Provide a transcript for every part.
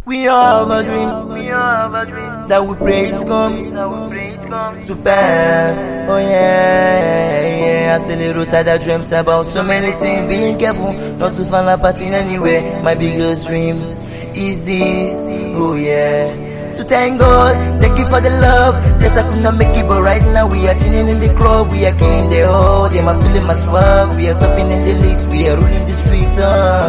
We all have a dream, that we pray it comes to pass. Oh yeah. I still little tired, I dreamt about so many things. Being careful not to find a party anywhere. My biggest dream is this, oh yeah. To thank God, thank you for the love. Yes, I could not make it, but right now we are chilling in the club. We are killing the whole day, I'm feeling my swag. We are topping in the list, we are ruling the streets.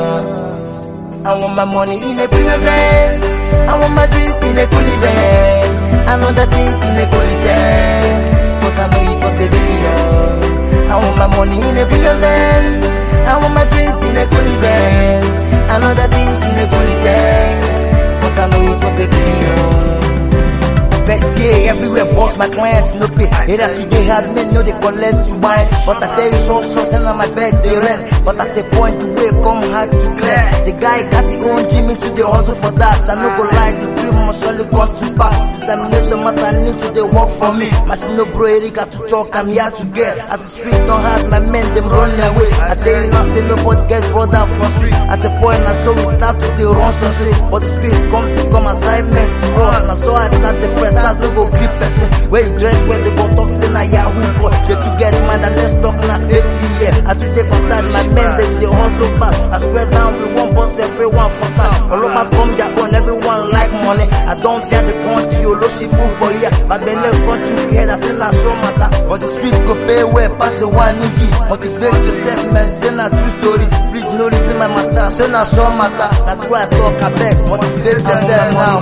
I want my money in a bigger van. I want my dreams in a coolie van. I know that things in a coolie van, cause I know it was a billion. I want my money in a bigger van. I want my dreams in a coolie van. I know that things in a coolie van, cause I know it was a billion. Best year everywhere, boss, my clients no pay. Haters today had men know they collect to buy. But I tell you so send on my bed they rent. But at the point to wake come hard to clear. The guy got his own dream into the hustle for that. I no go lie, the dream must only come to pass. Determination matter, I need to they work for me. My no bro, Eric got to talk, I'm here to get. As the street don't have my men, them run away. I tell you now, say nobody gets brought out for street. At the point I saw we start to the run so say. But the street come to come assignment to us. Now so I start the press. That's no go grip person. Where you dress, where they go talk, say na Yahoo boy. Get to get mad and let's talk na 80 years. I took the concern, my men, they hustle back. I swear down, we won't bust everyone for that. All over come their own, everyone like money. I don't fear the country, you low she fool for ya. But the left country, we head, I say na so matter. But the streets go pay well, pass the one nigga. Motivate yourself, man, say na true story. Please no reason my matter, say na so matter. That's why I talk, I beg, motivate yourself now.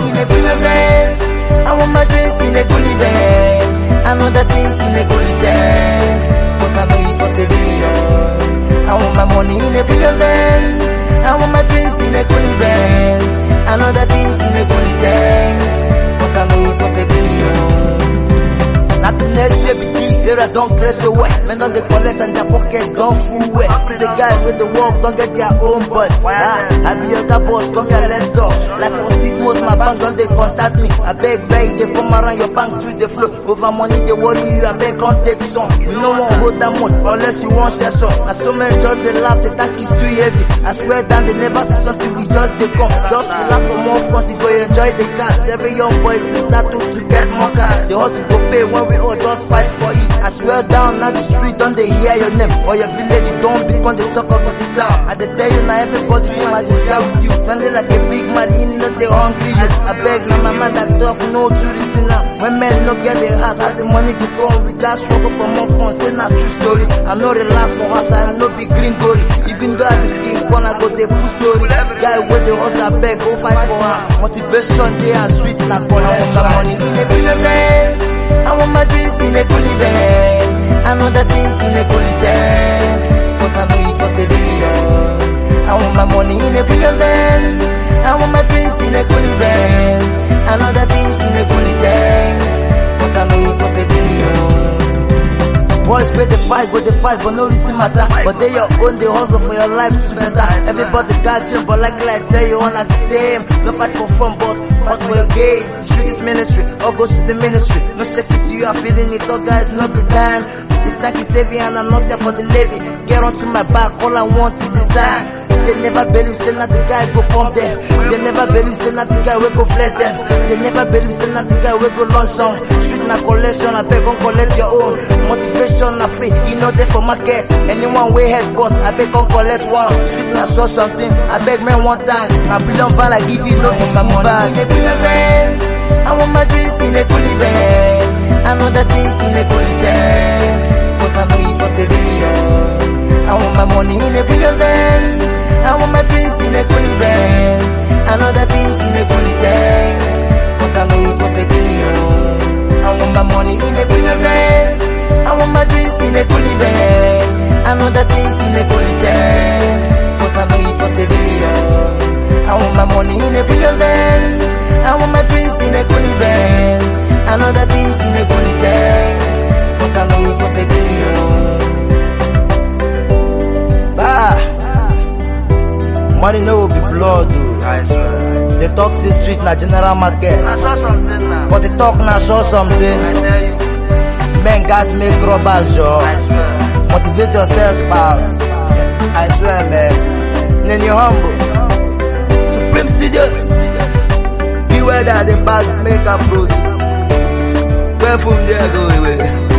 I want my dreams in a coolie van. I know that things in a coolie van, cause I know it was a billion. I want my money in a bigger van. I want my dreams in a coolie van. I know that things in a coolie van, cause I know it was a billion. Not the next year begins, there I don't place the way. Men don't they collect and their pocket don't full wet. See the guys with the work don't get their own butt. I be other boss, come here, let's talk. Like for 6 months, my bank don't they contact me. I beg, they come around your bank through the flow. Over money, they worry you, I beg, can't take some. You no one hold that much, unless you want share some. And so many just they laugh, the tank is too heavy. I swear down, they never see something, we just they come. Just relax for more fun, you go enjoy the cash. Every young boy see that to get more cash. The hustle go pay when we all just fight for it. I swear down, now the street don't they hear your name. Or your village, you don't become the talk about the town. I they tell you now, everybody dream I just share with you. Spending like a big man, you know they hungry you. I beg now my man that talk, no to listen now. When men no get their heart, have the money to come. We just struggle for more fun, say not true story. I know relax for us, I know big green glory. Even though I be king, gonna go they push stories. Guy with the horse, I beg, go fight for her. Motivation, they are sweet, like collect some money in a bigger van. I want my dreams in a coolie van. I know that things in a coolie van, cause I know it was a billion. I want my money in a bigger van. I want my dreams in a coolie van. I know that things in a coolie van, cause I know it was a billion. Boys pay the fight, but no reason matter. But they your own, they hustle for your life together. Everybody got you, but like I tell you, all not the same. No fight for fun, but fight for your game. The street is ministry, all goes to the ministry. No shake it to you, I'm feeling it, all guys, not the time. The tank is heavy and I'm not there for the levy. Get onto my back, all I want is the time. They never believe, say not the guy go pump them. They never believe, say not the guy we go flex them. They never believe, say not the guy we go launch some. Street na collection, I beg on collect your own. Motivation na free, you know they for market. Anyone way head boss, I beg on collect one. Street na show something, I beg man one time. I don't feel like give you no for some back. I want my dreams in a coolie van. I know that things in a coolie van, cause I know it was a billion. I want my money in a bigger van. I want my dreams in a coolie van. I know that things in a coolie van, cause I know it was a billion. I want my money in a bigger van. I want my dreams in a coolie van. I know that things in a coolie van, cause I know it was a billion. I want my money in a bigger van. I want my dreams in a coolie van. I know that things in a coolie van, cause I know it was a billion. Money no will be blood, dude. I swear. They talk the street na general market. I saw something now. But they talk na show something. I tell you. Men got make robbers, yo. I swear. Motivate yourself, spouse. I swear, man. Then you humble. Supreme Studios. that they pass make approach. Where from there go away?